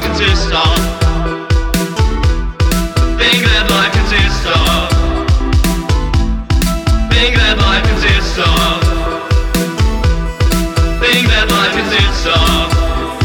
consists of. Thing that life consists of. Thing that life consists of. Thing that life consists of.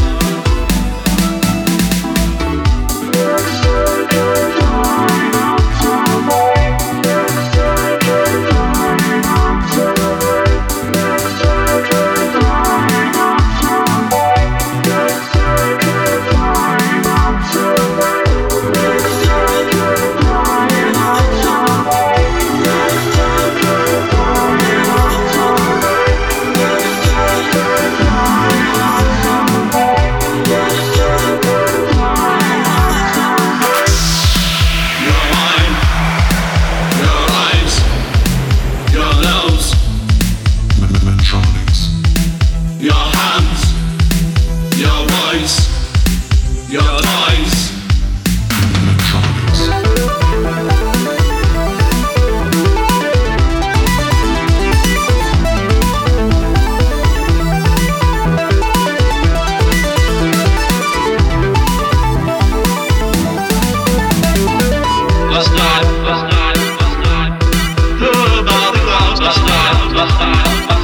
Your hands, your voice, your noise, electronics. Last night, blew above the clouds. Last night.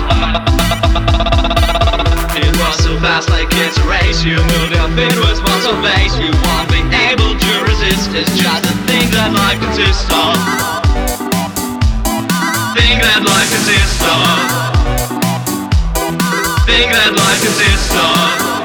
Fast like it's a race, you move your feet with muscle base. You won't be able to resist. It's just a thing that life consists of. Thing that life consists of. Thing that life consists of.